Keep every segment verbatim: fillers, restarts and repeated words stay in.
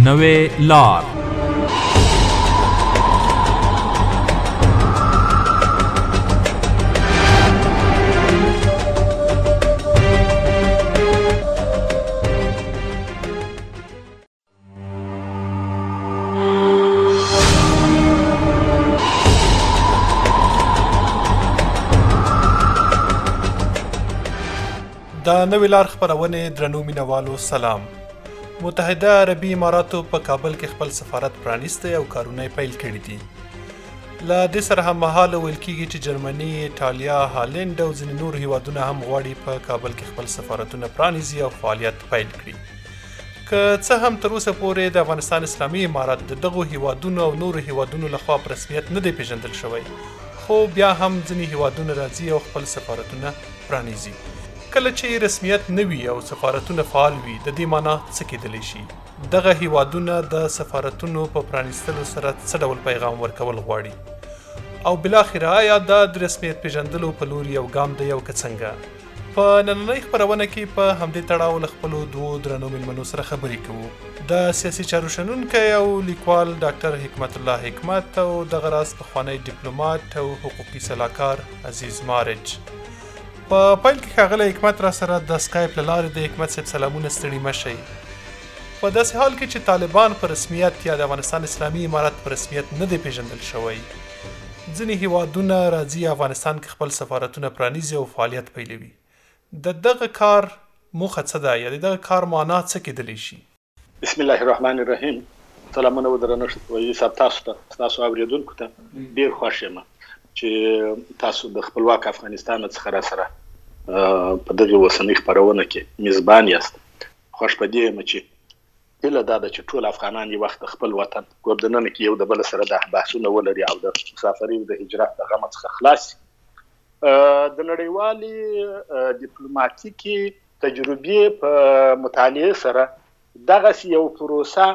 نوې لار. د نوې لار خپرونې درنو مینوالو سلام. متحده عربي اماراتو په کابل کې خپل سفارت پرانیستی او کارونه یې پیل کړي دي. له دې سره هممهاله ویل کېږي چې جرمني، ایټالیا، هالند او ځینې نور هیوادونه هم غواړي په کابل کې خپل سفارتونه پرانیزي او فعالیت پیل کړي. که څه هم تر اوسه پورې د افغانستان اسلامي امارات د دغو هیوادونو او نورو هیوادونو لخوا په رسمیت نه دی پیژندل شوی، خو بیا هم ځینې هیوادونه راځي او خپل سفارتونه پرانیزي. کله چې رسمیت نه وي او سفارتونه فعال وي، د دې معنا څه کېدلی شي؟ دغه هیوادونه د سفارتونو په پرانیستلو سره څه ډول پیغام ورکول غواړي؟ او بالاخره آیا دا د رسمیت پیژندلو په لور یو ګام دی او که څنګه؟ په نننۍ خپرونه کې په همدې تړاو له خپلو دوو درنو مېلمنو سره خبرې کوو. د سیاسي چارو شنونکی او لیکوال ډاکټر حکمت الله حکمت او دغه راز پخوانی ډیپلوماټ او حقوقي سلاکار عزیز مارج. په پیل کې ښاغلی حکمت را سره د سکایپ له لارې د حکمت صاحب سلامونه ستړي مه شئ. په داسې حال کې چې طالبان په رسمیت یا د افغانستان اسلامي امارت په رسمیت نه دی پیژندل شوی، ځینې هیوادونه راځي افغانستان کې خپل سفارتونه پرانیزي او فعالیت پیلوي. د دغه کار موخه څه ده یا د دغه کار معنا څه کېدلی شي؟ بسم الله الرحمن الرحیم. سلامونه و درنښت وایي صاحب تاسو ته، تاسو اورېدونکو ته ډېر خوښ یم چې تاسو د خپلواک افغانستان څخه را سره په دغه اوسنۍ خپرونه کې میزبان یاست. خوش په دې یم چې هیله دا ده چې ټول افغانان یو وخت خپل وطن ګوردننه کې یو د بل سره د بحثونه ولري او د مسافرۍ د هجرت د غم څخه خلاص شي. د نړیوالې ډیپلوماتیکي تجربې په مطالعه سره دغه یو پروسه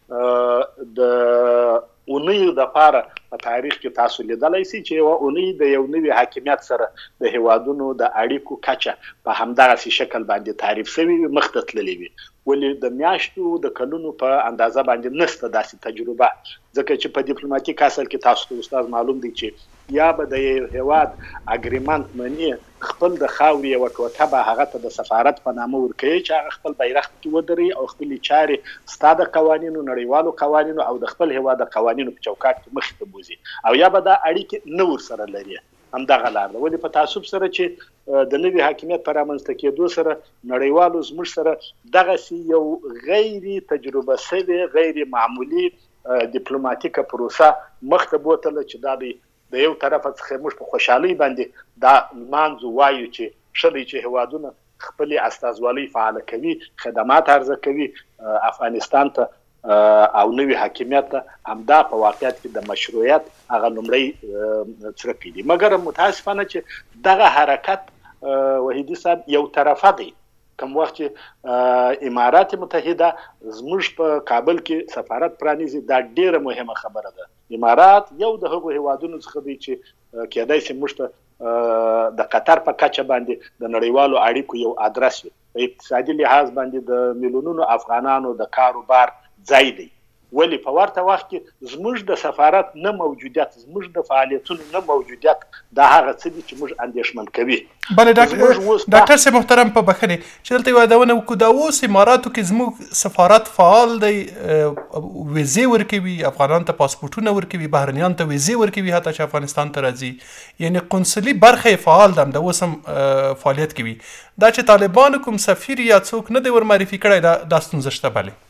د اونۍ دپاره په تاریخ کې تاسو لیدلی سي چې یوه اونۍ د یو نوي حاکمیت سره د هیوادونو د اړیکو کچه په همدغسې شکل باندې تعریف شوي وي، مخته تللې وي. ولې د میاشتو د کلونو په اندازه باندې نشته داسې تجربه، ځکه چې په ډیپلوماتیک اصل کې تاسو ته استاد معلوم دی چې یا به د یو هیواد اګریمنټ مني، خپل د خاورې یوه ټوټه به هغه ته د سفارت په نامه ورکوي چې هغه خپل بیرغ پکې ودروي او خپلې چارې ستا د قوانینو، نړیوالو قوانینو او د خپل هیواد د قوانینو په چوکاټ کې مخې ته بوځي، او یا به دا اړیکې نه ورسره لري. همدغه لار ده. ولې په تعصب سره چې د نوي حاکمیت په رامنځته کېدو سره نړیوالو زموږ سره دغسې یو غیر تجربه شوې غیر معمولي ډیپلوماتیکه پروسه مخته بوتله چې دا د د یو طرفه څخه موږ په خوشحالۍ باندې دا لمانځو وایو چې ښه دی چې هیوادونه خپلې استازوالۍ فعاله کوي، خدمات عرضه کوي افغانستان ته او نوي حاکمیت ته، همدا په واقعیت کې د مشروعیت هغه لومړی څرکی دي. مګر متاسفانه چې دغه حرکت وحیدي صاحب یو طرفه دی. کوم وخت چې امارات متحده زموږ په کابل کې سفارت پرانیزي، دا ډیره مهمه خبره ده. امارات یو د هغو هیوادونو څخه دی چې کېدای شي موږ ته د قطر په کچه باندې د نړیوالو اړیکو یو ادرس وي، په اقتصادي لحاظ باندې د میلیونونو افغانانو د کاروبار ځای دی. ولې په ورته وخت کې زموږ د سفارت نه موجودیت، زموږ د فعالیتونو نه موجودیت دا هغه څه دي چې موږ اندېښمن کوي. بله ډاکټر صاحب محترم، په بخښنې چې دلته یوه یادونه وکړو، دا اوس اماراتو کې زموږ سفارت فعال دی، ویزې ورکوي، افغانانو ته پاسپورټونه ورکوي، بهرنیانو ته ویزې ورکوي حتی چې افغانستان ته راځي، یعنې قنصلي برخه یې فعال ده، همدا اوس هم فعالیت کوي. دا چې طالبانو کوم سفیر یا څوک نه دی ورمعرفي کړی، دا ستونزه شته. بلې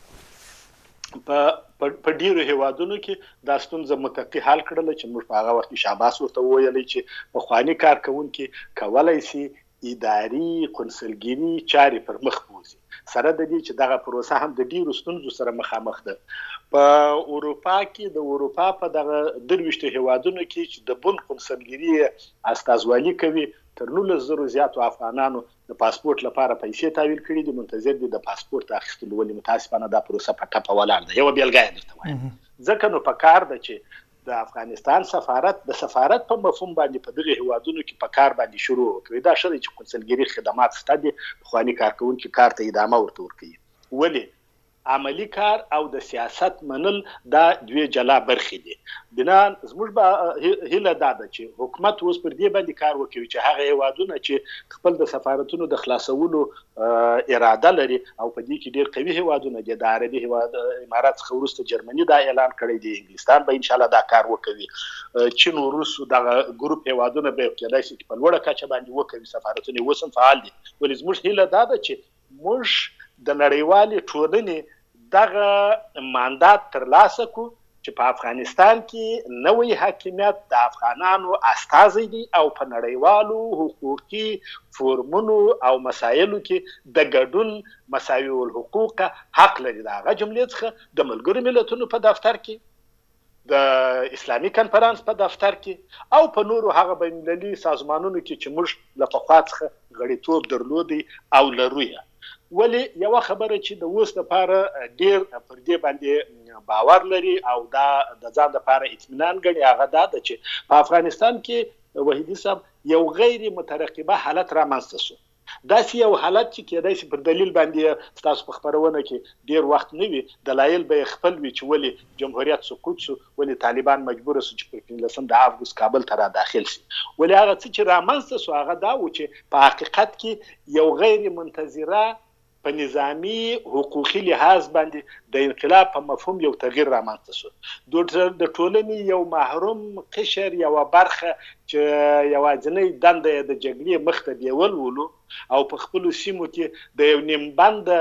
په ډیرو هیوادونو کې دا ستونزه متقي حل کړله چې موږ په هغه وخت کې شاباس ورته وویلی چې پخواني کارکوونکي کولی شي اداري قنصلګري چارې پر مخ بوځي، سره د دې چې دغه پروسه هم د ډیرو ستونزو سره مخامخ ده. په اروپا کې د اروپا په دغه درویشتو هیوادونو کې چې د بن قنصلګري استازوالي کوي، تر نولس زرو زیاتو افغانانو د پاسپورت لپاره پیسې تحویل کړي دي، منتظر دي د پاسپورت اخیستلو. ولې متاسفانه دا پروسه په ټپه ولاړ ده. یوه بېلګه یې درته وایم، ځکه نو په کار ده چې د افغانستان سفارت د سفارت په مفهوم باندې په دغه هیوادونو کې په کار باندې شروع وکړي. دا ښه دی چې قنصلګري خدمات شته دي، پخواني کارکوونکي کار ته ادامه ورته ورکوي. ولې عملی کار او د سیاست منل دا دوی جلا برخې دي. بنا زموږ به هیله دا ده چې حکومت اوس پر دې باندې کار وکړي چې هغه هیوادونه چې خپل د سفارتونو د خلاصولو اراده لري او په دې کې ډېر قوي هیوادونه دي، د عربي هیواد امارات څخه وروسته جرمني دا اعلان کړی دی، انګلستان به ان شاء الله دا کار وکوي، چین او روس دغه ګروپ هیوادونه به کېدای شي په لوړه کچه باندې وکوي، سفارتونه اوس هم فعال دي. ولې زموږ هیله دا ده چې موږ د نړیوالې ټولنې دغه ماندات ترلاسه کړو چې په افغانستان کې نوی حاکمیت د افغانانو استازی دی او په نړیوالو حقوقي فورمونو او مسایلو کې د ګډون مساوي الحقوق حق لري. د هغه جملې څخه د ملګرو ملتونو په دفتر کې، د اسلامي کنفرانس په دفتر کې او په نورو هغه بین المللي سازمانونو کې چې موږ له پخوا څخه غړیتوب درلودی او لرو یې. ولی یو خبره چې د اوس لپاره ډیر پر دې باندې باور لري او دا د ځان لپاره اطمینان ګڼي هغه دا ده چې په افغانستان کې وحیدي صاحب یو غیر مترقبه حالت رامنځته شو. داسې یو حالت چې کېدای شي پر دلیل باندې ستاسو په خپرونه کې ډیر وخت نه وي، دلایل به یې خپل وي چې ولې جمهوریت سقوط شو، ولې طالبان مجبور شو چې په پنځلسم د اګوست کابل ته را داخل شي. ولې هغه څه چې رامنځته شو هغه دا و چې په حقیقت کې یو غیر منتظره په نظامی حقوقي لحاظ باندې د انقلاب په مفهوم یو تغییر رامنځته شو. د ټولنې یو محروم قشر، یو برخه چې یوازینۍ دنده یې د جګړې مخ ته بیول ولو او په خپلو سیمو کې د یو نیمبند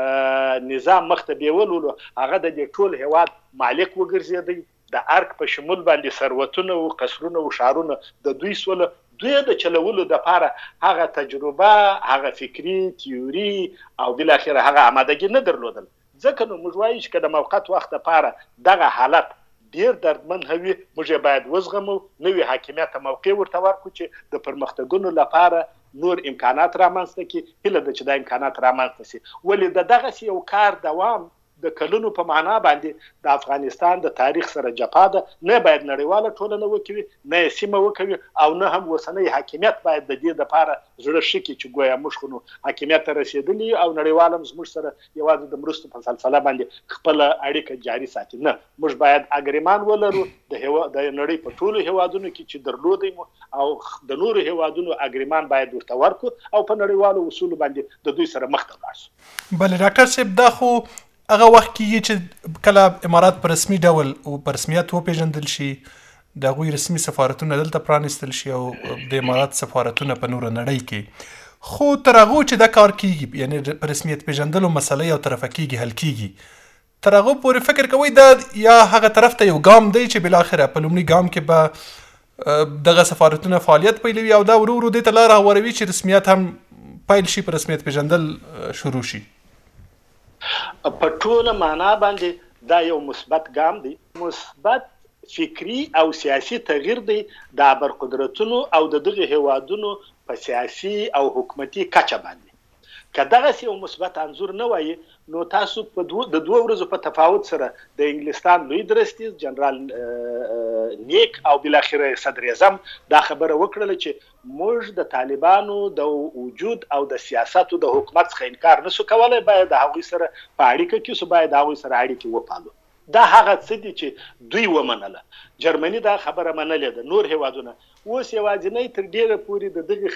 نظام مخ ته بیول ولو، هغه د دې ټول هیواد مالک وګرځېدی. د ارک په شمول باندې ثروتونه او قصرونه او ښارونه د دوی سول. دوی د چلولو د پاره هغه تجربه، هغه فکری تیوري او بل اخر هغه آمادګي نه درلودل. ځکه نو موږ وایو چې د موقت وخت لپاره دغه حالت ډیر دردمن هوي، موږ باید وزغمو، نوې حاکمیت موقع ورته ورکړو چې د پرمختګونو لپاره نور امکانات رامنځته کړي. هیله ده چې دا امکانات رامنځته شي. ولې د دغه یو کار دوام د کلونو په معنا باندې د افغانستان د تاریخ سره جفا ده. نه باید نړیواله ټولنه وکوي، نه سیمه وکوي او نه هم وسنۍ حاکمیت باید د دې لپاره زړه ښه کړي چې ګویا موږ خو نو حاکمیت ته رسېدلي او نړیوال هم زموږ سره یوازې د مرستو په سلسله باندې خپله اړیکه جاري ساتي. نه، موږ باید اګریمان ولرو د د نړۍ په ټولو هیوادونو کې چې درلودی مو او د نورو هیوادونو اګریمان باید ورته ورکړو او په نړیوالو اصولو باندې د دوی سره مخ ته لاړ شو. بله ډاکټر صاحب، دا خو هغه وخت کېږي چې کله امارات په رسمي ډول او په رسمیت وپېژندل شي، د هغوی رسمي سفارتونه دلته پرانیستل شي او د امارات سفارتونه په نوره نړۍ کې. خو تر هغو چې دا کار کېږي، یعنی په رسمیت پېژندلو مسله یو طرفه کېږي، حل کېږي، تر هغو پورې فکر کوئ دا یا هغه طرف ته یو ګام دی چې بالاخره په لومړي ګام کې به دغه سفارتونه فعالیت پیلوي او دا ورو ورو دې ته لاره هواروي چې رسمیت هم پیل شي، په رسمیت پېژندل شروع شي؟ په ټوله معنا باندې دا یو مثبت ګام دی، مثبت فکری او سیاسي تغییر دی د ابرقدرتونو او د دغه هیوادونو په سیاسي او حکومتي کچه باندې. که دغه یو مثبت انځور نه وای نو تاسو په دو د دوه ورځو په تفاوت سره د انګلستان لوی درستیز جنرال نیک او بل اخر صدر اعظم دا خبره وکړه چې موږ د طالبانو د وجود او د سیاستو د حکومت څخه انکار نشو کولای، باید د هغوی سره په اړیکه کې سو باید د هغوی سره اړیکې وپالو. دا هغه څه دي چې دوی ومنله. جرمني دا خبره منلې ده، نور هیوادونه اوس یوازینی تر ډیره پورې د دغه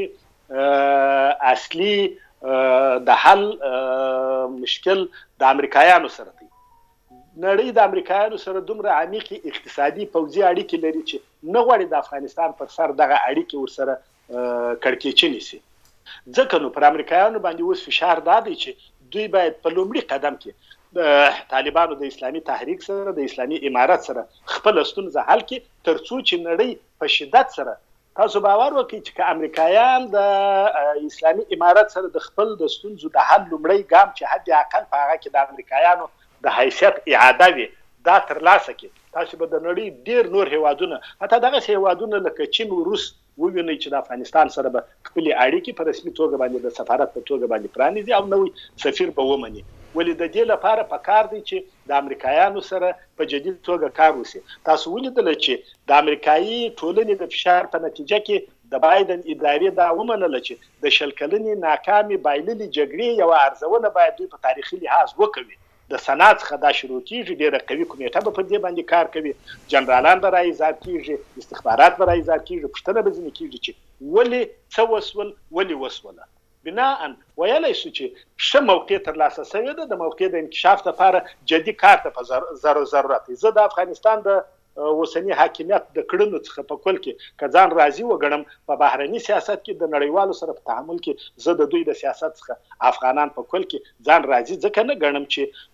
خبرې اصلي د حل مشکل د امریکایانو سره دی. نړۍ د امریکایانو سره دومره عمیقې اقتصادي پوځي اړیکې لري چې نه غواړي د افغانستان پر سر دغه اړیکې ورسره کړکېچنې شي. ځکه نو پر امریکایانو باندې اوس فشار دا دی چې دوی باید په لومړي قدم کې د طالبانو د اسلامي تحریک سره د اسلامي امارت سره خپل ستونزه حل کړي، ترڅو چې نړۍ په شدت سره تاسو باور وکړئ چې که امریکایان د اسلامي امارت سره د خپل د ستونزو د حل لومړی ګام چې حد اقل په هغه کې د امریکایانو د حیثیت اعاده وي دا ترلاسه کړي، تاسو به د نړۍ ډیر نور هیوادونه، حتی دغه هیوادونه لکه چین او روس ووینئ چې د افغانستان سره به خپلې اړیکې په رسمي توګه باندې د سفارت په توګه باندې پرانیزي او نوی سفیر به ومني. ولې د دې لپاره پکار دی چې د امریکایانو سره په جدي توګه کار وشي. تاسو ولیدل چې د امریکایي ټولنې د فشار په نتیجه کې د بایدن ادارې دا ومنله چې د شل کلنې ناکامې بایللې جګړې یوه ارزونه باید دوی په تاریخي لحاظ وکوي. د سنا څخه دا شروع کیږي، ډیره قوي کمیټه به پر دې باندې کار کوي، جنرالان به راایزار کیږي، استخبارات به راایزار کیږي، پوښتنه به ځینې کیږي چې ولې څه وسول، ولې وسوله. بناء ویلی شو چې ښه موقع ترلاسه شوې ده، د موقع د انکشاف لپاره جدي کار ته په ضرورت دی. زه د افغانستان د اوسني حاکمیت د کړنو څخه په کل کې که ځان راضي وګڼم، په بهرني سیاست کې د نړیوالو سره په تعامل کې زه د دوی د سیاست څخه افغانان په کل کې ځان راضي ځکه نه ګڼم چې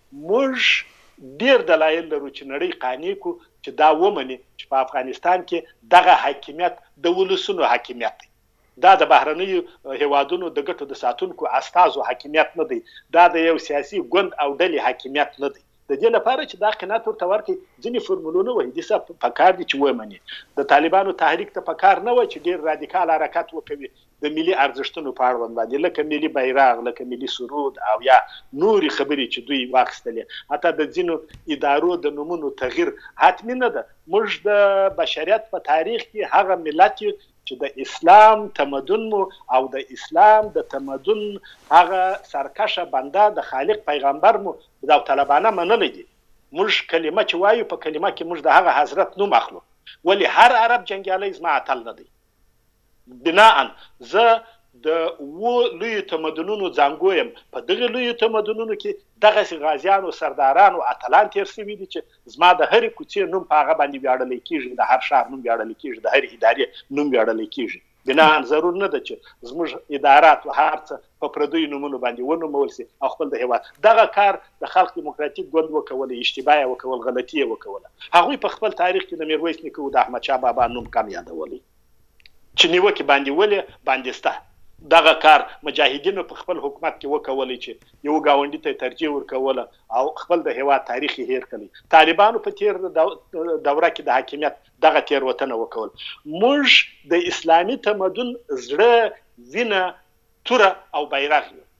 موږ ډیر دلایل لرو چې نړۍ قانع کو چې دا ومني چې په افغانستان کې دغه حاکمیت د ولسونو حاکمیت دی، دا د بهرنیو هیوادونو د ګټو د ساتونکو استازو حاکمیت نه دی، دا د یو سیاسي ګوند او ډلې حاکمیت نه دی. د دې لپاره چې دا قناعت ورته ورکړي ځینې فورمولونه وایي دې څه پکار دي چې ومني. د طالبانو تحریک ته پکار نه وای چې ډېر رادیکال حرکت وکوي د ملي ارزښتونو په اړوند باندې، لکه ملي بیرغ، لکه ملي سرود او یا نورې خبرې چې دوی واخیستلې. حتی د ځینو ادارو د نومونو تغییر حتمي نه ده. موږ د بشریت په تاریخ کې هغه ملت چې د اسلام تمدن مو او د اسلام د تمدن هغه سرکشه بنده د خالق پیغمبر مو داوطلبانه منلی دي. موږ کلمه چې وایو په کلمه کې موږ د هغه حضرت نوم اخلو، ولی هر عرب جنګیالی زما اتل نه دی. بناء زه د و لوی تمدنونو ځانګو یم. په دغه لوی تمدنونو کې دغسې غازیانو، سردارانو، اتلان تیر شوي دي چې زما د هرې کوڅې نوم په هغه باندې ویاړلی کېږي، د هر ښار نوم ویاړلی کېږي، د هرې ادارې نوم ویاړلی کېږي. بناء ضرور نه ده چې زموږ ادارات و هر څه په پردیو نومونو باندې ونومول سي او خپل د هېواد دغه کار د خلق دیموکراتیک ګوند وکولی، اشتباه یې وکول، غلطي یې وکوله. هغوی په خپل تاریخ کې د میرویس نیکه او د احمدشاه بابا نوم کم یادولی چې نیوکې باندې ولې باندې سته. دغه کار مجاهدینو په خپل حکومت کې وکولی چې یو ګاونډي ته ترجیح ورکوله او خپل د هېواد تاریخ یې هیر کړی. طالبانو په تیر دوره کې د حاکمیت دغه تېروتنه وکول. موږ د اسلامي تمدن زړه، وینه، توره او بیرغ یو.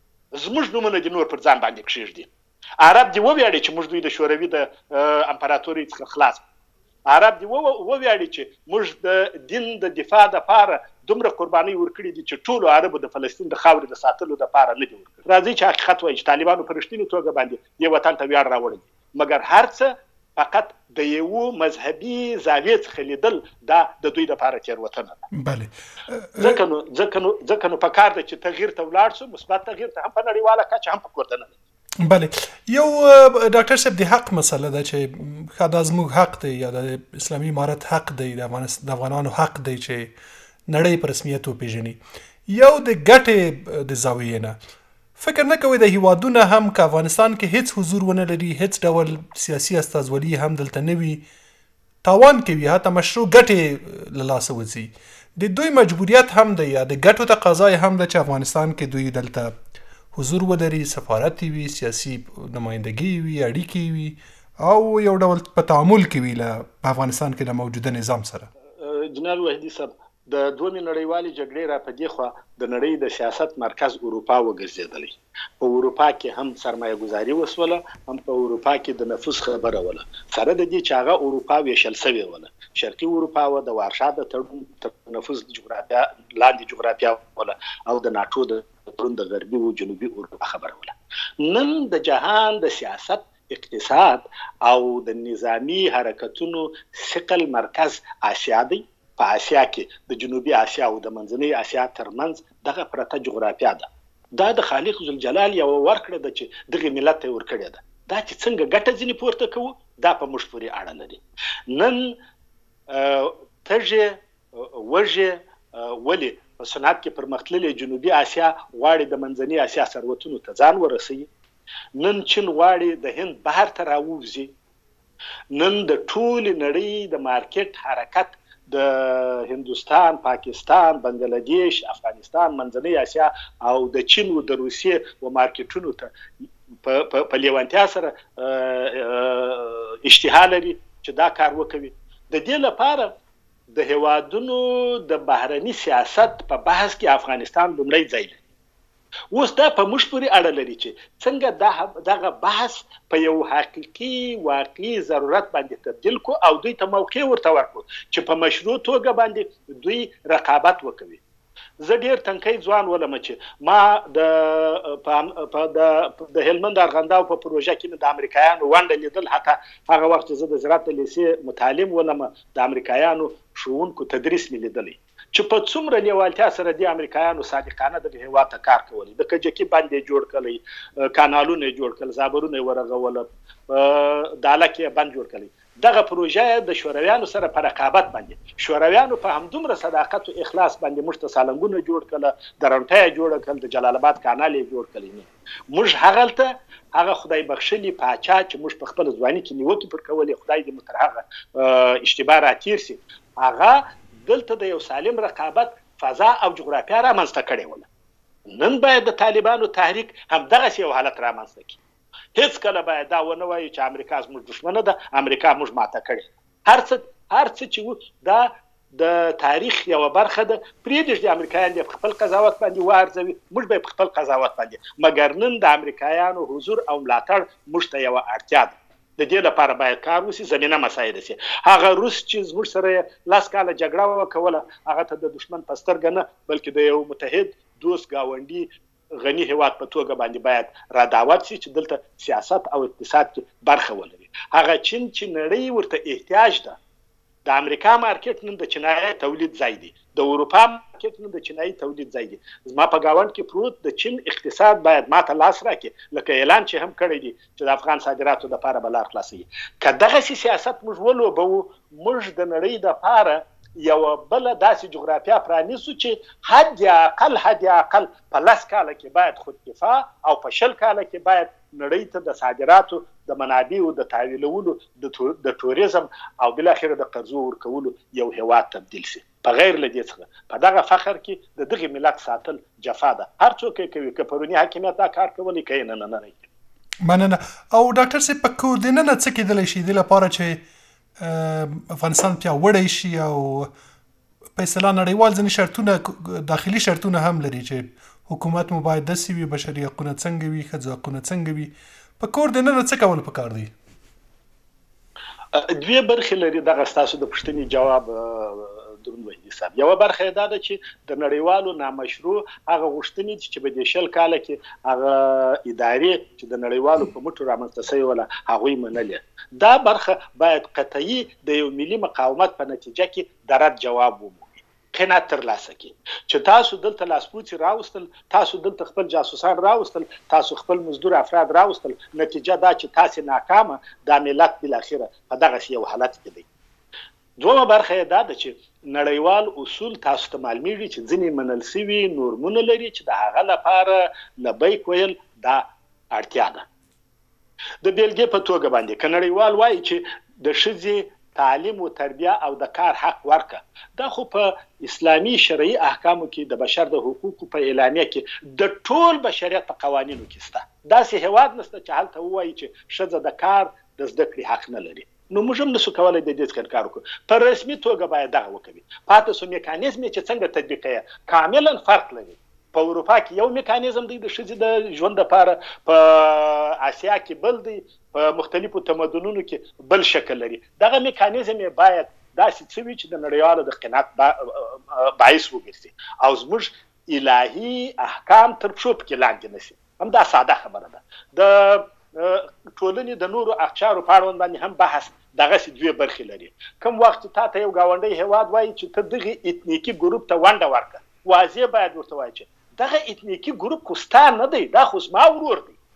زموږ نومونه دي نور پر ځان باندې کښېږدي. عرب دې وویاړي چې موږ دوی د شوروي د امپراتورۍ څخه خلاص. عرب دې وویاړي چې موږ د دین د دفاع دپاره دومره قربانۍ ورکړي دي چې ټولو عربو د فلسطین د خاورې د ساتلو دپاره نه دي ورکړي. راځئ چې حقیقت وایي چې طالبانو په رښتینې توګه باندې دې وطن ته ویاړ راوړی دي، مګر هر څه فقط د یو مذهبي زاویې څخه لیدل دا د دوی دپاره تېروتنه ده. بله ځکه نو ځکه نو ځکه نو پکار ده چې تغییر ته ولاړ شو، مثبت تغییر ته، هم په نړیواله کچه هم په کورتنه. بله یو ډاکټر صاحب د حق مسله ده چې ښه دا زموږ حق دی یا د اسلامي امارت حق دی، د افغانانو حق دی چې نړۍ په رسمیت وپېژني. یو د ګټې د زاویې نه فکر نه کوئ د هیوادونه هم که افغانستان کې هیڅ حضور ونه لري، هیڅ ډول سیاسي استازولي هم دلته نه وي، تاوان کوي، حتی مشروع ګټې له لاسه وځي. د دوی مجبوریت هم دی یا د ګټو تقاضا یې هم ده چې افغانستان کې دوی دلته حضور ولري، سفارت وي، سیاسي نمایندګي وي، اړیکې وي او یو ډول په تعامل کې وي له افغانستان کې د موجوده نظام سره. جنرال وحیدي صاحب، د دومې نړیوالې جګړې را په دې خوا د نړۍ د سیاست مرکز اروپا وګرځېدلی. په اروپا کې هم سرمایه ګذاري وسوله، هم په اروپا کې د نفوذ خبره وله، سره د دې چې هغه اروپا ویشل سوې وله. شرقي اروپا و د وارشا د تړون تر نفوذ جغرافیا لاندې جغرافیا وله او د ناټو د تړون د غربي او جنوبي اروپا خبره وله. نن د جهان د سیاست، اقتصاد او د نظامی حرکتونو ثقل مرکز آسیا دی. په آسیا کې د جنوبي آسیا او د منځنۍ آسیا ترمنځ دغه پرته جغرافیا ده. دا د خالق ذوالجلال یو ورکړه ده چې دغه ملت ته ورکړې ده. دا چې څنګه ګټه ځینې پورته کوو دا په موږ پورې اړه لري. نن تږې وږې ولې په صنعت کې پرمختللې جنوبي آسیا غواړي د منځنۍ آسیا ثروتونو ته ځان ورسوي. نن چین غواړي د هند بحر ته راووځي. نن د ټولې نړۍ د مارکیټ حرکت د هندوستان، پاکستان، بنگلاديش، افغانستان، منځنۍ آسیا او د چین او د روسیې و مارکیټونو ته په لیوانتیا سره اشتها لري چې دا کار وکوي. د دې لپاره د هیوادونو د بهرني سیاست په بحث کې افغانستان لومړی ځای لري. اوس دا په موږ پورې اړه لري چې څنګه دغه بحث په یو حقیقي واقعي ضرورت باندې تبدیل کو او دوی ته موقع ورته ورکړو چې په مشروع توګه باندې دوی رقابت وکوي. زه ډیر تنکي ځوان ولم چې ما د په د د هلمند ارغنداو په پروژه کې د امریکایانو ونډه لیدل. حتی هغه وخت چې زه د زراعت لیسې متعلم ولم د امریکایانو ښوونکو تدریس مې لیدلی چې په څومره لیوالتیا سره د امریکایانو صادقانه د هیواد ته کار کولی. د کجکي باندې جوړ کړی، کانالونه جوړ کړل، زابرونه ورغول، دالکه بند جوړ کړی. دغه پروژه د شورویانو سره په رقابت باندې شورویانو په همدومره صداقت او اخلاص باندې موږ ته سالنګونه جوړ کړل، درنټه جوړ کړل، د جلال آباد کانال جوړ کړل. موږ هغه هغه خدای بخښلی پاچا چې موږ په خپل ځواني کې نیوکې پر کولې، خدای دې متر هغه اشتباه راتیر سي، هغه دلته د یو سالم رقابت فضا او جغرافیه رامنځته کړې وله. نن باید د طالبانو تحریک هم دغه یو حالت رامنځته کړي. هیڅ کله باید دا ونه وایي چې امریکا زموږ دښمنه ده، امریکا موږ ماته کړې. هر څه هر څه چې دا د تاریخ یو برخه ده، پرېږدي د امریکایان د خپل قضاوت باندې وارزوي، موږ به په خپل قضاوت باندې. مګر نن د امریکایانو حضور او ملاتړ موږ ته یو اړتیا ده. د دې لپاره باید کار وشي، زمینه مساعده شي. هغه روس چې زموږ سره لاس کاله جګړه وکوله، هغه ته د دښمن په سترګه نه بلکې د یو متحد دوست ګاونډي غني هیواد په توګه باندې باید را دعوت شي چې دلته سیاست او اقتصاد کې برخه ولري. هغه چین چې نړۍ ورته احتیاج ده، د امریکا مارکیټ نن د چینایي تولید ځای دی، د اروپا مارکیټ نن د چینایي تولید ځای دی. زما په گاوند کې پروت د چین اقتصاد باید ماته لاس راکړي، لکه اعلان چې هم کړی دی چې د افغان صادراتو لپاره به لار خلاصوي. که دغه سیاست موږ ولوبو، موږ د نړۍ لپاره یو بل داسې جغرافیا پرانیسو چې حد اقل حد اقل په لس کاله کې باید خودکفا او په شل کاله کې باید نړۍ ته د صادراتو د منابعو د تحویلولو د توریزم او بالاخره د قرضو ورکولو یو هیواد تبدیل شي. په غیر له دې څخه په دغه فخر کې د دغه ملت ساتل جفا ده. هر څوک کوي، که پرونی حاکمیت دا کار کولی کوي، نه نه نه نه مننه. او ډاکټر صاحب په کوردینه نه څه کېدلی شي د لپاره چې افغانستان پیاوړی شي او په اصطلاح نړیوال ځینې شرطونه داخلي شرطونه هم لري چې حکومت مو باید داسې وي، بشري حقونه څنګه وي، ښځو حقونه څنګه وي. په کور دننه څه کول پکار دي؟ دوی برخې لري. دغه ستاسو د پوښتنې جواب دروند وحیدي صاحب. یوه برخه دا ده چې د نړیوالو نامشروع هغه غوښتنې چې په دې شل کاله کې هغه ادارې چې د نړیوالو په مټو رامنځته شوې وله هغوی منلې. دا برخه باید قطعي د یو ملي مقاومت په نتیجه کې د رد جواب ومومي، قناعت ترلاسه کړي چې تاسو دلته لاسپوڅي راوستل، تاسو دلته خپل جاسوسان راوستل، تاسو خپل مزدور افراد راوستل، نتیجه دا چې تاسو ناکامه، دا ملت بالاخره په دغه یو حالت کې دی. دومره برخه دا ده چې نړیوال اصول تاسو ته معلومیږي چې ځینې منل سوي نورمونه لري چې د هغه لپاره لبیک ویل دا اړتیا ده. د بیلګې په توګه باندې که نړیوال وایي چې د ښځې تعلیم او تربیه او د کار حق ورکه، دا خو په اسلامي شرعي احکامو کې د بشر د حقوقو په اعلامیه کې د ټول بشریت په قوانینو کې شته. داسې هیواد نشته چې هلته ووایي چې ښځه د کار د زده کړې حق نه لري. نو موږ هم نشو کولی د دې څخه کار وکړو. په رسمي توګه باید دغه وکوي. پاتې سو میکانیزم چې څنګه تطبیق یې کاملا فرق لري. په اروپا کې یو میکانیزم دی د ښځې د ژوند لپاره، په اسیا کې بل دی، په مختلفو تمدنونو کې بل شکل لري. دغه میکانیزم یې باید داسې څه وي چې د نړیوالو د قناعت باعث وګرځي او زموږ الهي احکام تر پښو پکې لاندې نه شي. همدا ساده خبره ده. د ټولنې د نورو اقشارو په اړوند باندې هم بحث دغسې دوې برخې لري. کوم وخت چې تا ته یو ګاونډی هیواد وایي چې ته دغې اتنیکي ګروپ ته ونډه ورکړه، واضح باید ورته وایي چې دغه اتنیکي ګروپ خو ستا نه دی، دا خو زما ورور دی.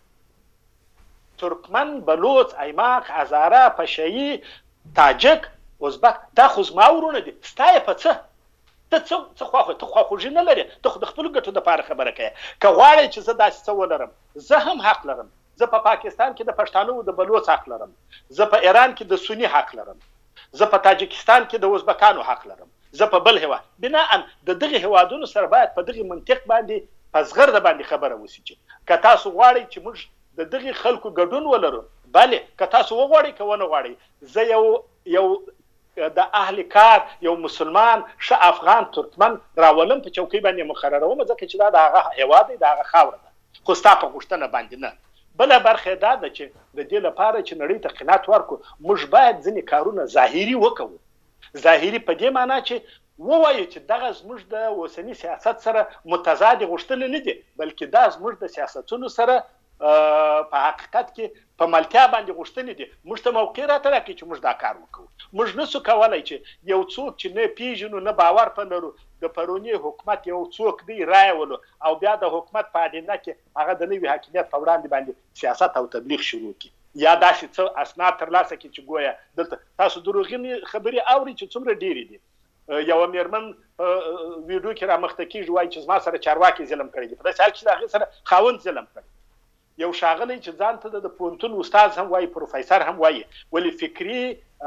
ترکمن، بلوچ، ایماق، هزاره، پشهیي، تاجک، ازبک، دا خو زما ورونه دي. ستا یې په څه؟ ته څه څه خواخوږي؟ ته خواخوږي نه لرې، ته خو د خپلو ګټو دپاره خبره کوې. که غواړې چې زه داسې څه ولرم، زه هم حق لرم. زه په پاکستان کې د پښتانو او د بلوچ حق لرم، زه په ایران کې د سنی حق لرم، زه په تاجکستان کې د ازبکانو حق لرم، زه په بل هیواد. بناء د دغه هیوادونو سره باید په دغه منطق باندې په زغرده باندې خبره وشي چې که تاسو غواړئ چې موږ د دغه خلکو ګډون ولرو، بله که تاسو وغواړئ که ونه غواړئ، زه یو یو د اهل کار یو مسلمان ښه افغان ترکمن راولم په چوکۍ باندې مقرروم، ځکه چې دا د هغه هیواد دی، د هغه خاوره ده، خو ستا په غوښتنه باندې نه. بله برخه دا ده چې د دې لپاره چې نړۍ ته قناعت ورکړو، موږ باید ځینې کارونه ظاهري وکړو. ظاهري په دې معنا چې ووایي چې دغه زموږ د اوسني سیاست سره متضاد غوښتنې نه دي، بلکې دا زموږ د سیاستونو سره په حقیقت کې په ملتیا باندې غوښتنې دي. موږ ته موقع راته راکړي چې موږ دا کار وکړو. موږ نسو کولی چې یو څوک چې نه پیژنو نه باور په لرو د پروني حکومت یو څوک دی رایه ولو او بیا د حکومت په اډینه کې هغه د نوي حاکمیت په وړاندې باندې سیاست او تبلیغ شروع کړي یا داسې څه اسناد ترلاسه کړي چې ګویا دلته تاسو دروغینې خبرې اورئ چې څومره ډېرې دي. یو میرمن ویډیو کې رامخته کېږي وایي چې زما سره چارواکي ظلم کړی دي، په داسې حال کې چې د هغې سره خاوند ظلم کړی. یو ښاغلی چې ځان ته د پوهنتون استاد هم وایي، پروفیسر هم وایي، ولې فکري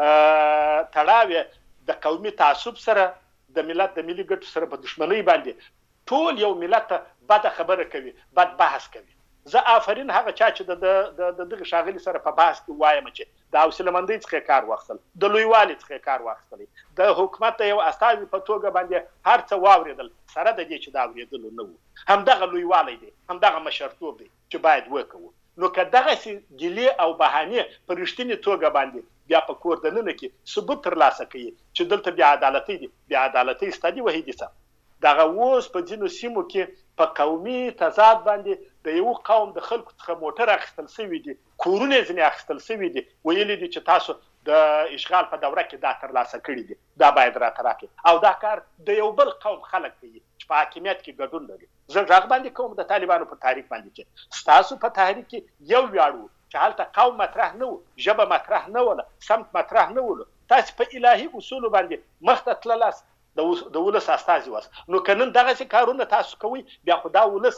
تړاو د قومي تعصب سره د ملت د ملي ګټو سره په دښمنۍ باندې ټول یو ملت ته بده خبره کوي، بد بحث کوي. زه آفرین هغه چا چې د دغه ښاغلي سره په بحث کې وایم چې د حوصله‌مندۍ څخه کار واخیستل، د لویوالي څخه کار واخیستل، د حکومت د یو استازي په توګه باندې هر څه واورېدل، سره د دې چې دا اورېدلو نه وو. همدغه لویوالی دی، همدغه مشرتوب دی چې باید وکړو. نو که دغسې ګیلې او بهانې په رښتینې توګه باندې بیا په کور دننه کې ثبوت ترلاسه کوي چې دلته بې عدالتۍ دي، بې عدالتۍ ستا دي وحیدي صاحب. دغه اوس په ځینو سیمو کې په قومي تضاد باندې د یو قوم د خلکو څخه موټر اخیستل شوي دي، کورونه یې ځینې اخیستل شوي دي، ویلي دي چې تاسو د اشغال په دوره کې دا ترلاسه کړي دي، دا باید راته راکړي. او دا کار د یو بل قوم خلک کوي چې په حاکمیت کې ګډون لري. زه غږ باندې کوم د طالبانو په تحریک باندې چې ستاسو په تحریک کې یو ویاړ و چې هلته قوم مطرح نه و، ژبه مطرح نه وله، سمت مطرح نه ولو، تاسو په الهي اصولو باندې مخته تللاست، د ولس استازي واست. نو که نن دغسې کارونه تاسو کوئ بیا خو دا ولس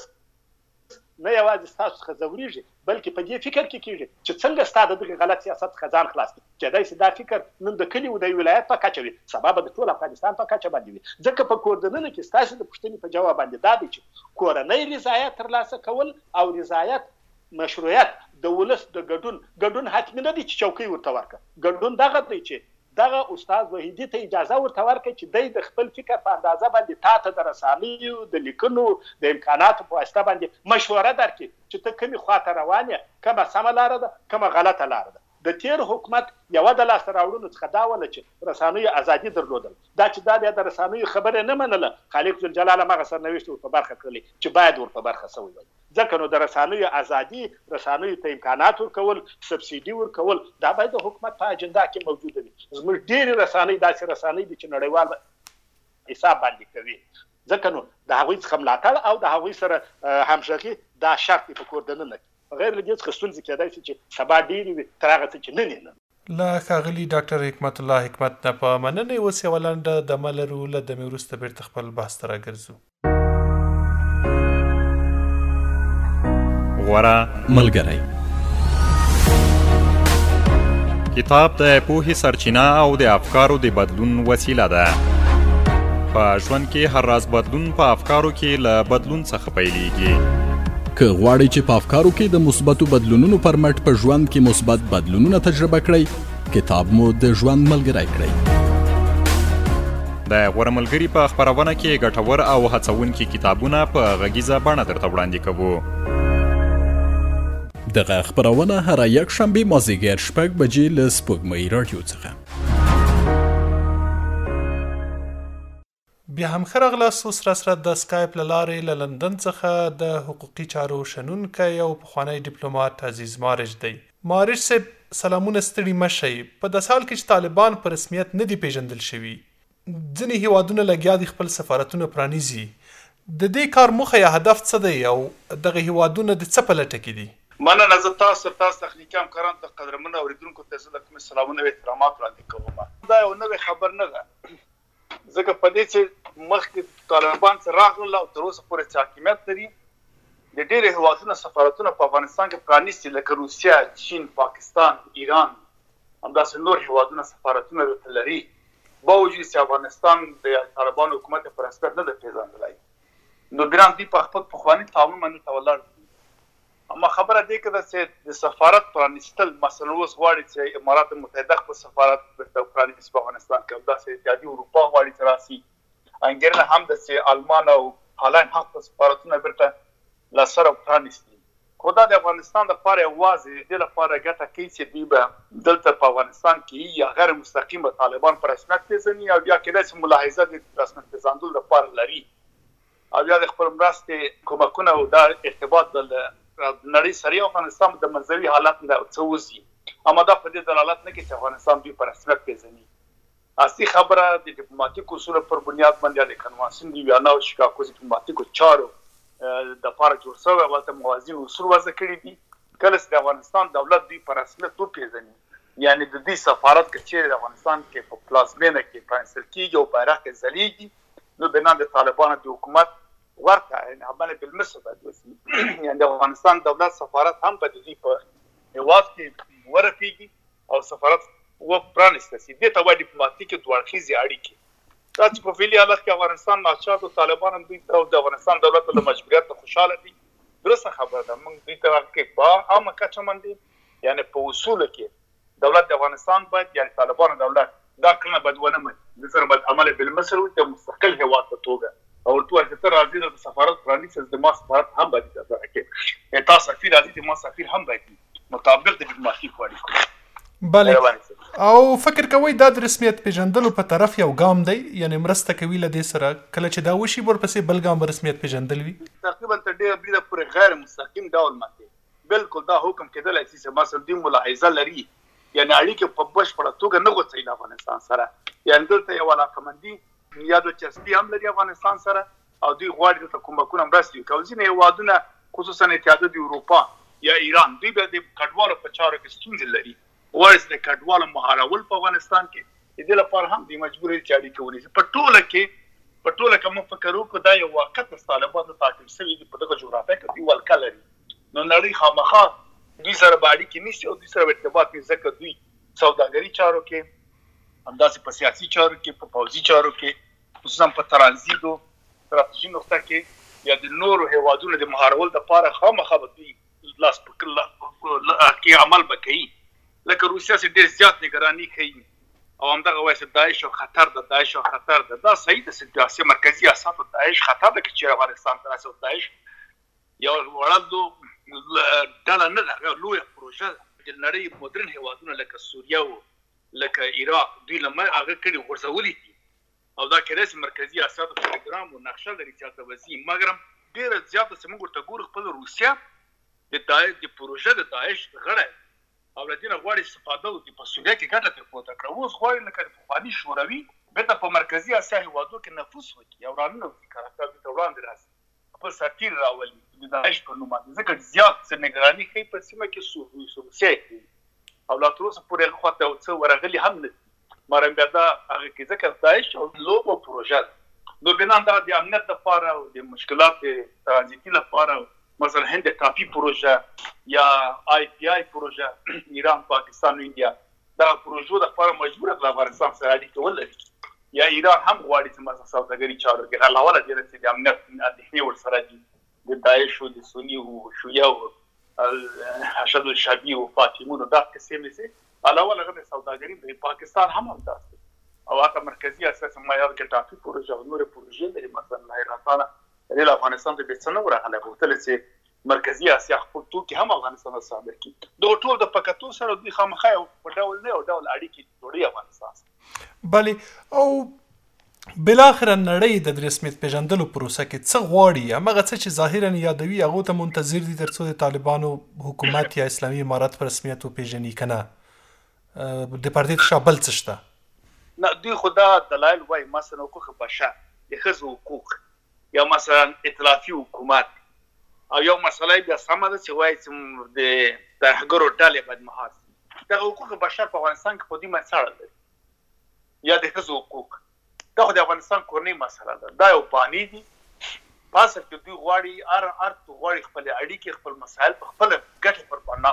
نه یوازې ستاسو څخه ځورېږي بلکې په دې فکر کې کېږي چې څنګه ستا د دغه غلط سیاست څخه ځان خلاص کړي. کېدای شي دا فکر نن د کلي و د ولایت په کچه وي، سبا به د ټول افغانستان په کچه باندې وي. ځکه په کور دننه کې ستاسو د پوښتنې په جواب باندې دا دی چې کورنۍ رضایت ترلاسه کول او رضایت مشروعیت د ولس د ګډون ګډون حتمي نه دی چې چوکۍ ورته ورکړه. ګډون دغه دی چې دغه استاد وحیدي ته اجازه ورته ورکړي چې دی د خپل فکر په اندازه باندې تا ته د رسانیو د لیکنو د امکاناتو په واسطه باندې مشوره درکړي چې ته کومې خواته روان یې، کومه سمه لاره ده، کومه غلطه لاره ده. د تیر حکومت یوه د لاسته راوړنو څخه دا وله چې رسانیو ازادي درلودل، دا چې دا بیا د رسانیو خبره نه منله، خالق ذوالجلال هماغه سرنوشت ور په برخه کړلی چې باید ور په برخه سوی وای. ځکه نو د رسانیو ازادي، رسانیو ته امکانات ورکول، سبسیډي ورکول، دا باید د حکومت په اجنډا کې موجوده وي. زموږ ډېرې رسانۍ داسې رسانۍ دي چې نړیوال حساب باندې کوي. ځکه نو د هغوی څخه ملاتړ او د هغوی سره همغږي دا شرط دی په کور دننه کې. غیر له دې څخه ستونزې کېدای شي چې سبا ډېرې وي تر هغه څه چې نن یې نه. له ښاغلي ډاکټر حکمت الله حکمت نه په مننې اوس یوه لنډه دمه لرو، له دمې وروسته بېرته خپل بحث ته راګرځو. غوره ملګری کتاب د پوهې سرچینه او د افکارو د بدلون وسیله ده. په ژوند کې هر راز بدلون په افکارو کې له بدلون څخه پیلېږي. که غواړئ چې په افکارو کې د مثبتو بدلونونو پر مټ په ژوند کې مثبت بدلونونه تجربه کړئ، کتاب مو د ژوند ملګری کړئ. د غوره ملګري په خپرونه کې ګټور او هڅونکي کتابونه په غږیزه بڼه درته وړاندې کوو. دغه خپرونه هر یک شنبه مازدیګر شپږ بجې له سپوږمۍ راډیو څخه. بیا هم ښه راغلاست. اوس راسره د سکایپ له لارې له لندن څخه د حقوقي چارو شنونکی او پخوانی ډیپلومات عزیز مارج دی. مارج صاحب سلامونه، ستړي مه شئ. په داسې حال کې چې طالبان په رسمیت نه دي پیژندل شوي، ځینې هیوادونه لګیا دي خپل سفارتونه پرانیزي. د دې کار موخه یا هدف څه دی او دغه هیوادونه د څه په لټه کې دي؟ مننه. زه تاسو تاسو تخنیکي همکارانو ته قدرمنو اوریدونکو ته زه د کوم سلامونه او احترامات وړاندې کوم. دا یو نوې خبر نه ده، ځکه په دې چې مخکې طالبان څخه راغلل او تر اوسه پورې چې حاکمیت لري، د ډېرې هیوادونو سفارتونه په افغانستان کې پرانیستي، لکه روسیه، چین، پاکستان، ایران، همداسې نور هیوادونه سفارتونه ورته لري، باوجود چې افغانستان د طالبانو حکومت په رسمیت نه ده پېژندلی. نو بیران دوی په خپل پخواني تعامل باندې ته ولاړ دي. اما خبره دې کې ده چې د سفارت پرانیستل، مثلا اوس غواړي چې امارات متحده خپل سفارت ورته پرانیسي په افغانستان کې، همداسې اتحادیې اروپا غواړي چې راسي، انګرنه هم داسې آلمان او هالند هم خپل سفارتونه بیرته له سره پرانیستي. خو دا د افغانستان لپاره یوازې د لپاره ګټه کوي چې دوی به دلته په افغانستان کې یا غیر مستقیمه طالبان په رسمیت پیژني او بیا کېدای شي ملاحظه د رسمیت پیژندلو لپاره لري او بیا د خپل مرستې کومکونه او دا ارتباط د نړۍ سره افغانستان د منځوي حالت نه څه وځي، اما دا په دې دلالت نه کوي چې افغانستان دوی په رسمیت پیژني. اصلي خبره د ډیپلوماټیک اصولو پر بنیاد باندې د کنوانسیون د ویانا او شیکاګو ډیپلوماټیکو چارو د لپاره جوړ شوی او هلته موازین اصول وضع کړي دي. کله چې د افغانستان دولت دوی په رسمیت وپېژني، یعنې د دوی سفارت که چیرې د افغانستان کې په پلازمینه کې پرانیستل کېږي او بیرغ یې ځلیږي، نو بنا د طالبانو د حکومت ورته یعنې عمل بالمثل باید وشي. یعنې د افغانستان دولت سفارت هم به د دوی په هېواد کې ورپېږي او سفارت وپرانیسته شي. دې ته وایي ډیپلوماټیکې دوه اړخیزې اړیکې. دا چې په فعلي حالت کې افغانستان ناچار او طالبان هم دوی ته او د افغانستان دولت له مجبوریت ته خوشحاله دي، درسته خبره ده. موږ دوی ته واقع په عامه کچه باندې یعنې په اصولو کې دولت د افغانستان باید یعنې طالبانو دولت دا کړنه باید ونه مني، د سره باید عمل بالمثل وي د مستقل هېواد په توګه او ورته ووایي چې ته راځې د سفارت پرانیسته د ما سفارت هم باید اجازه راکړې، تا سفیر راځي د ما سفیر هم باید مطابق د ډیپلوماټیکو اړیکو. بله، او فکر کوئ دا د رسمیت پیژندلو په طرف یو ګام دی، یعنی مرسته کوي له دې سره کله چې دا وشي ورپسې بل ګام به رسمیت پیژندل وي؟ تقریبا تر ډېره بریده پورې غیر مستقیم ډول ماتې بالکل دا حکم کېدلی شي چې مثلا دوی ملاحظه لري، یعنې اړیکې په بشپړه توګه نه غوڅوي له افغانستان سره، یعنې دلته یو علاقمندي یا دلچسپي هم لري افغانستان سره او دوی غواړي دلته کومکونه مرستې وکړي. او ځینې هېوادونه خصوصا اتحادیه د اروپا یا ایران دوی به د کډوالو په چارو کې ستونزې لري، غواړي د کډوالو مهارول په افغانستان کې د دې لپاره هم دوی مجبور دي چې اړیکې ونیسي. په ټوله کې په ټوله کې موږ فکر وکړو دا یو واقعیت د طالبانو ټاکل شوي دي په دغه جغرافیه کې دوی ولکه لري، نو نړۍ خامخا دوی سره به اړیکې نیسي او دوی سره به ارتباط نیسي، ځکه دوی سوداګري چارو کې همداسې په سیاسي چارو کې په پوځي چارو کې خصوصا په ترانزیت او ستراتیژي نقطه کې یا د نورو هېوادونو د مهارول دپاره خامخا به دوی لاس په کې عمل به کوي. لکه روسیه چې ډېر زیات نگراني کوي او همدغه وایي چې داعش او خطر ده داعش او خطر ده. دا صحیح ده چې د اسیا مرکزي اساسو داعش خطر ده که چېرې افغانستان ته راسي او داعش یو وړندو ډله نه ده، لویه پروژه ده. د نړۍ مدرن هېوادونه لکه سوریه او لکه عراق دوی له هغه کړي غورځولي دي او دا کېدای شي مرکزي اسیا ته پروګرام او نقشه لري چې هلته به ځي، مګر ډېره زیاته چې موږ ورته ګورو خپل روسیه د داعش د پروژه د داعش غړی او له دې نه غواړي استفاده وکړي، په سوریه کې ګټه ترې پورته کړه، اوس غواړي لکه د پخواني شوروي بېرته په مرکزي اسیا هېوادو کې نفوذ وکړي او راننوځي کارکتار دې ته وړاندې راسي خپل سرتېري راولي د داعش په نوم باندې، ځکه زیات څه نګراني ښیي په سیمه کې روسیه یې کوي او لا تر اوسه پورې هغه خوا ته یو څه ورغلي هم نه دي، مګر بیا دا هغه کې ځکه داعش او لوبه پروژه ده، نو بنا دا د امنیت لپاره او د مشکلات ترانزیتي لپاره مثلا هند ټاپي پروژه یا آی پی آی پروژه ایران پاکستان او انډیا دا پروژو د لپاره مجبور د افغانستان سره اړیکې ولري، یا ایران هم غواړي چې مثلا سوداګري چارو کې علاوه له دې چې د امنیت اندېښنې ورسره دي د داعش او د سني او شیعه او حشد الشعبي او فاطمون دا قسم سي علاوه له د سوداګري د پاکستان هم همداسې او هغه مرکزي اساس معیار کې ټاپي پروژه او نور پروژې لري. مثلا ایران د افغانستان ته به څه نه ورغلی غوښتل چې مرکزي اسیا خپل توکي هم افغانستان ته صادر کړي، دغه ټول د پکتو سره دوی خامخا یو په ډول نه یو ډول اړیکې جوړوي افغانستان سره. بلې او بالاخره نړۍ د رسمیت پیژندلو پروسه کې څه غواړي، همغه څه چې ظاهرا یادوي هغو ته منتظر دي تر څو د طالبانو حکومت یا اسلامي امارت په رسمیت وپېژني که نه د پردې تر شا بل څه شته؟ نه دوی خو دا دلایل وایي مثلا حقوق بشر د ښځو حقوق یا مثلا اطلافي حکومت او یو مسله بیا سمه ده چې وایي چې د ترهګرو ډلې باید مهار شي. دغه حقوق بشر په افغانستان کې په دې مسله لري یا د ښځو حقوق دا خو د افغانستان کورنۍ مسله ده، دا یو باني دي په اصل کې دوی غواړي هر هر غواړي خپلې اړیکې خپل مسایل په خپله ګټې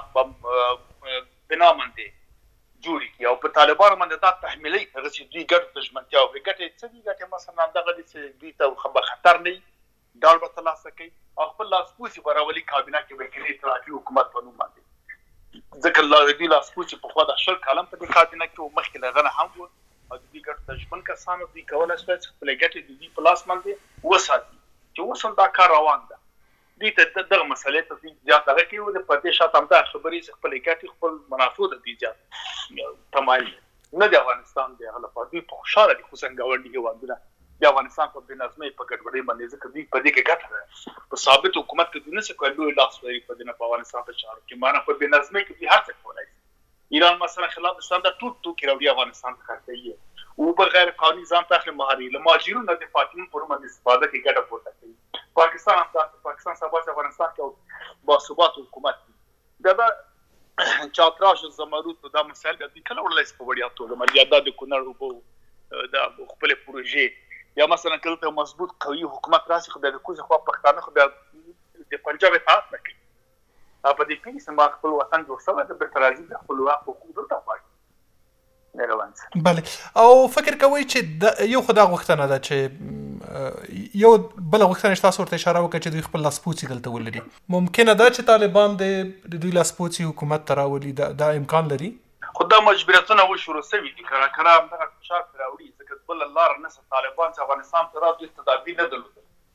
پر بنا باندې جوړې کړي او په طالبانو باندې دا تحمیلوي هغه چې دوی ګټو ته ژمنتیا وکړي. ګټې څه دي؟ ګټې مثلا همدغه دي چې دوی ته به خطر نه وي، ډال به ترلاسه کوي او خپل لاسپوڅي به راولي کابینه کې به یې کوي اطلاعاتي حکومت په نوم باندې، ځکه دوی لاسپوڅي پخوا د شل کالم په دې کابینه کې و، مخکې له هغه نه هم و او د دوی ګټو ته ژمن کسانو دوی کولی شوی چې خپلې ګټې د دوی په لاس باندې وساتي، چې اوس هم دا کار روان ده. دې ته دغه مسلې ته زیات هغه کوي د پدې شاته هم دا خبرې چې خپل ګټې خپل منافع د دې زیات تمایل نه د افغانستان د هغه په دې په خوشاله دي خو څنګه ورني هیوادونه د افغانستان په بنظمۍ په ګډوډۍ باندې ځکه دوی په دې کې ګټه ده په ثابت حکومت کې دوی نه څه کوي لوی لاس لري په دې نه په افغانستان په چارو کې معنا په بنظمۍ کې دوی هر څه کولی شي ایران مثلا خلاف ستاندر ټول ټوکې راوړي افغانستان ته خرڅوي او بغیر قانوني ځان ته اخلي مهاري له مهاجرینو د فاطمه پر باندې استفاده کوي ګټه پورته کوي پاکستان هم تاسو پاکستان سبا افغانستان کې با ثبات حکومت دی دا چاتراش زمرود دا مسائل د کله ورلای په وړیا توګه ملياده د کونړ او د خپل پروژې یا مثلا کله مضبوط قوي حکومت راشي خو د کوزه خو پښتانه خو د پنجاب اطاعت نه کوي په دې کې سم خپل وطن جوړ شوی د برترازي د خپل حقوق دلته پاتې نه روان. بله او فکر کوي چې یو خدای غوښتنه ده چې یو بل غوښتنه تاسو ورته اشاره وکړه چې دوی خپل لاسپوڅي دلته ولري ممکنه ده چې طالبان د دوی لاسپوڅي حکومت تراولي دا امکان لري خو دا مجبوریتونه و شروع شوي دي کله کله همدغه فشار پرې راوړي ځکه بله لاره نشته طالبان چې افغانستان ته را دوی تدابیر نه درلودل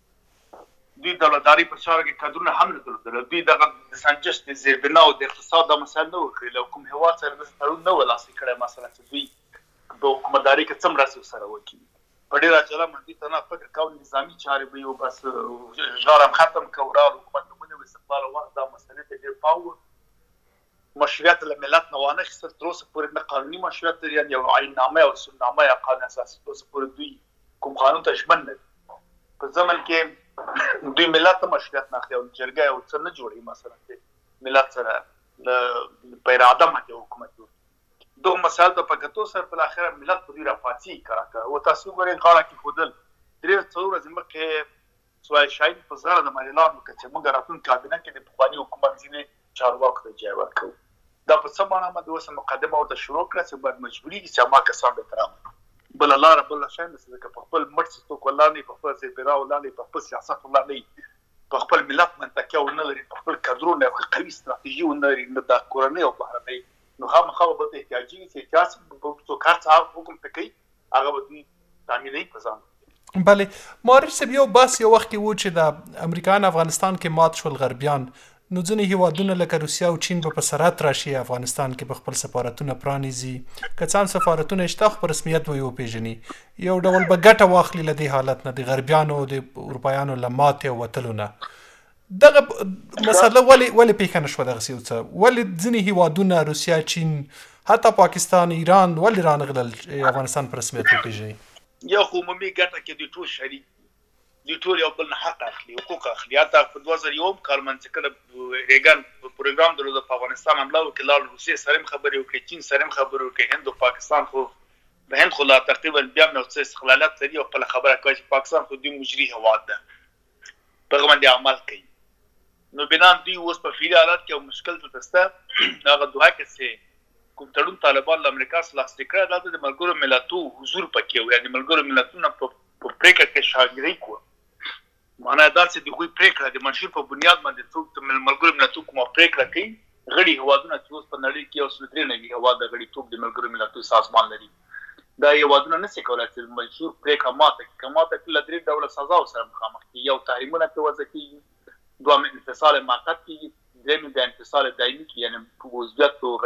دوی دولتداري په چارو کې کادرونه هم نه درلودل دوی دغه د سنجش د زیربنا او د اقتصاد د مسایل نه وکړي له کوم هېواد سره داسې تړون نه و لاسلیک کړی مثلا چې دوی په حکومتداري کې څه مرستې ورسره وکړي په ډېره چله من دوی ته نه فکر کوو نظامي چارې به یو بس ژغار هم ختم کړو را حکومت نومونه و استقلال وخت دا مسلې ته ډېر پام و مشروعیت له ملت نه وانه اخیستل تر اوسه پورې نه قانوني مشروعیت لري یعنې یو عیننامه او اصولنامه یا قانون اساسي تر اوسه پورې دوی کوم قانون ته ژمن نه دي په زمن کې دوی ملت ته مشروعیت نه اخلي او جرګه یو څه نه جوړوي مثلا چې ملت سره په اراده باندې حکومت جوړ دغه مسایل ته په کتو سره په اخر ملت په دوی راپاڅي کړه او تاسو ګورئ غاړه کې خودل درې څو ورځې مخکې سوای شاهین په زړه د اعلان وکړ چې موږ راتلون کابینه کې د پخواني حکومت ځینې چارواکو ته ځای ورکوو دا په څه معنی باندې اوس مقدمه ورته شروع کړه چې باید مجبوري دي چې ما کسان به ترام بل لاره بل شاین چې په خپل مرڅ تو کولاني په خپل زیبرا ولاني په خپل سیاست ولاني په خپل ملت منطقه او نه لري په خپل کادرونه قوي استراتیژي او نه لري نه د کورنۍ او بهرنۍ نو هم خو به ته احتیاجي چې تاسو په څو کارت حکم پکې هغه به تعمیري پزان بله مارش سبیو بس یو وخت وو چې د امریکایان افغانستان کې مات شول غربیان نو ځینې هیوادونه لکه روسیا او چین به په سرحد راشي افغانستان کې به خپل سفارتونه پرانیزي که څه هم سفارتونه شته خو په رسمیت به یې وپېژني یو ډول به ګټه واخلي له دې حالت نه د غربیانو د اروپایانو له ماتې او وتلو نه دغه مسله ولې ولې پیښه نه شوه دغسې یو څه ولې ځینې هیوادونه روسیا چین حتی پاکستان ایران ولې رانغلل افغانستان په رسمیت وپېژني یو خو عمومي ګټه کې دوی ټول شریک دوی ټول یو بل نه حق اخلي حقوق اخلي حتی په دوه زره یو کال باندې چې کله ریګن په پروګرام درلود په افغانستان حمله وکړه لاړ روسیې سره هم خبرې وکړې چین سره هم خبرې وکړې هند او پاکستان خو د هند خو لا تقریبا بیا هم یو څه استقلالات لري او خپله خبره کوي چې پاکستان خو دوی مجري هېواد ده په هغه باندې عمل کوي نو بنان دوی اوس په فعلي حالت کې یو مشکل دلته شته هغه دوه کسې کوم تړون طالبان له امریکا سره لاسلیک کړی دلته د ملګرو ملتو حضور پکې و یعنې ملګرو ملتونه په پرېکړه کې شاګردي کوه معنا دا چې د دوی پریکړه د منشور په بنیاد باندې څوک د ملګرو ملتونو کومه پریکړه کوي غړي هیوادونه چې اوس په نړۍ کې یو سل درې نوي هیواد د غړیتوب د ملګرو ملتونو سازمان لري دا هیوادونه نشي کولی چې منشور پریکړه ماته کړي که ماته کړي له درې ډوله سزاو سره مخامخ کېږي یو تحریمونه پرې وضع کېږي دویم انفصال موقت کېږي درېیم د انفصال دایمي کېږي یعنې په عضویت او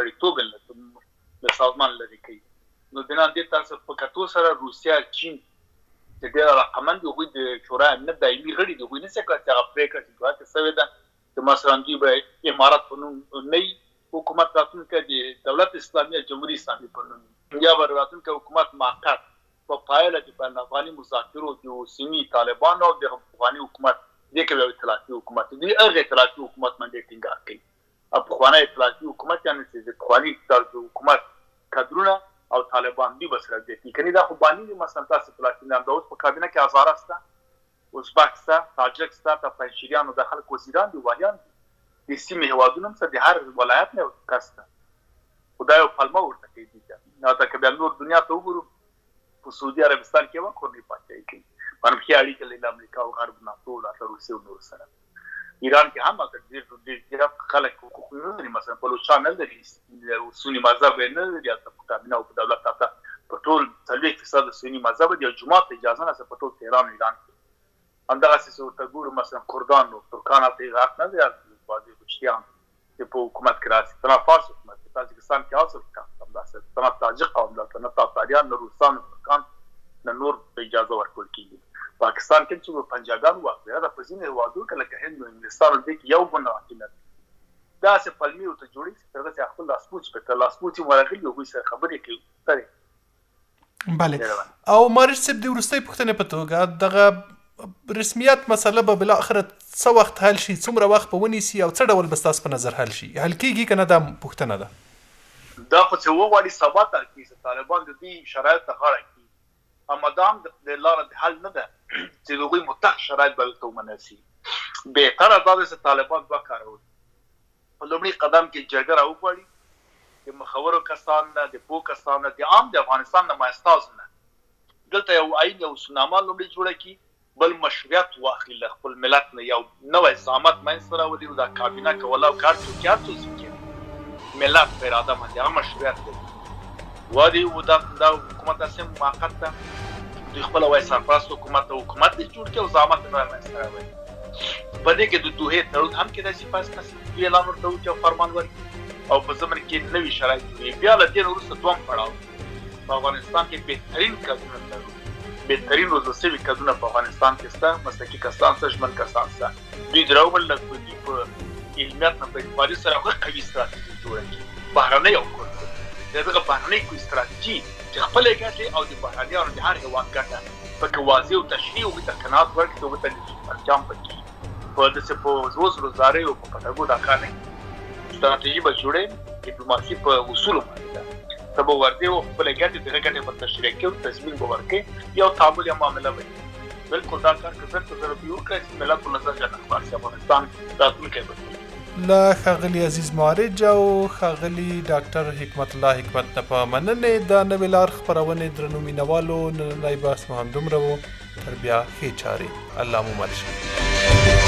غړیتوب له سازمان لرې کوي نو بنا دې تاسو په کتو سره روسیا چین چې ډېر علاقمند دي هغوی د شورای امنیت دایمي غړي دي هغوی نشي کولی چې هغه پرېکړه چې دوه کې شوې ده چې مثلا دوی به امارات په نوم نوي حکومت راتلونکی د دولت اسلامي یا جمهوري اسلامي په نوم یا به راتلونکی حکومت موقت په پایله د بین افغاني مذاکرو د سیمې طالبانو او د افغاني حکومت دې کې به یو اطلاعاتي حکومت دوی هغه اطلاعاتي حکومت باندې ټینګار کوي او پخوانی اطلاعاتي حکومت یعنې چې د پخواني حکومت کادرونه او طالبان دی بس راځي کني دا خو باندې دي مثلا تاسو پلاټینه د اوس په کابینه کې هزاره سته ازبک سته تاجک سته تفنشریانو د خلک وزیران دي والیان دي د سیمې هیوادونو سره د هر ولایت نه کسته خدای او پلمه ورته کوي نو تا که بیا نور دنیا ته وګورو په سعودي عربستان کې وکړو نه پاتې کوي باندې کې اړیکې له امریکا او غرب ناتو له روسیې او نور سره ایران کې هم اگر ډېر ډېر خلک حقوق نه لري مثلا بلوچستان نه لري سني مذهب نه لري په کابینه او په دولت تاسو په ټول څلوېښت فیصد سني مذهب دي جمعه ته اجازه نه په ټول تهران ایران کې همدغسې چې ورته ګورو مثلا کردان نو ترکان هلته حق نه دی بعضې بچیان چې په حکومت کې راشي تنها فارس حکومت کې تاجکستان کې اصل کې همداسې تنها تاجک قوم دلته نه تاتاریان نه روسان نه ترکان نه نور په اجازه ورکول کېږي پاکستان کې چې پنجابیان واقع دا په ځینې هېوادونو کې لکه هند او انګلستان دې کې یو بل حاکمیت داسې پلمې ورته جوړېږي چې دغسې خپل لاسپوڅي په لاسپوڅي ورغلي هغوی سره خبرې کوي سره بله او مارش صاحب د وروستۍ پوښتنې په توګه دغه رسمیت مسله به بالاخره څه وخت حل شي څومره وخت به ونیسي او څه ډول به ستاسو په نظر حل شي حل کېږي که نه دا پوښتنه ده دا خو چې وغواړي سبا ته حل کېږي چې طالبان د دې شرایطو ته غاړه کړي اما دا هم د لاره د حل نه ده چې د هغوی متخ شرایط به ورته ومنل شي بهتره دا ده چې طالبان دوه کاره وکړي په لومړي قدم کې جرګه راوغواړي د مخورو کسان نه د پوه کسان نه د عام د افغانستان نمایندستازو نه دلته یو آیین یو اصولنامه لومړی جوړه کړي بل مشروعیت واخلي له خپل ملت نه یو نوی زعامت منځته راولي او دا کابینه کوله او کار څوک هر څه کوي ملت په اراده باندې هغه مشروعیت لري وادي او دا دا حکومت اسیم موقت ده دوی خپل وای سرپرست حکومت او حکومت دې جوړ کړي او زعامت نوی منځته راولي په دې کې د دوحې تړون هم کېدای شي پاس دوی اعلان ورته وکړي او فرمان ورکړي او په ضمن کې نوي شرایط وي بیا له دې وروسته دویم پړاو په افغانستان کې بهترین کادرونه لرو بهترین روزل شوي کادرونه په افغانستان کې شته مسلکي کسان شته ژمن کسان شته دوی د راوبل په علمیت نه په اعتباري سره هغه قوي ستراتیژي جوړه کړي بهرنۍ او کلتور د دغه بهرنۍ کوم ستراتیژي چې خپل ګټې او د بهرنیانو د هر هېواد ګټه پکې واضح او تشریح او ته قناعت ورکړي او ورته انجام پکې په داسې په زو زرو زارۍ او په پټګو دا کار نه ستراتیژي به جوړې ډیپلوماسي په اصولو باندې ده ته به ورځې او خپلې ګټې دغه ګټې به تشریح کړي او تضمین به ورکړي یو تعامل یا معامله به وي بلکل دا کار که بېرته ضروري وکړی چې ملت په نظر جنت باسي افغانستان راتلونکی بدلوي له ښاغلي عزیز معارج او ښاغلي ډاکټر حکمت الله حکمت نه په مننې د نوې لار خپرونې درنو مینوالو نننی بحث مو همدومره و تر بیا ښې چارې الله مو مل شه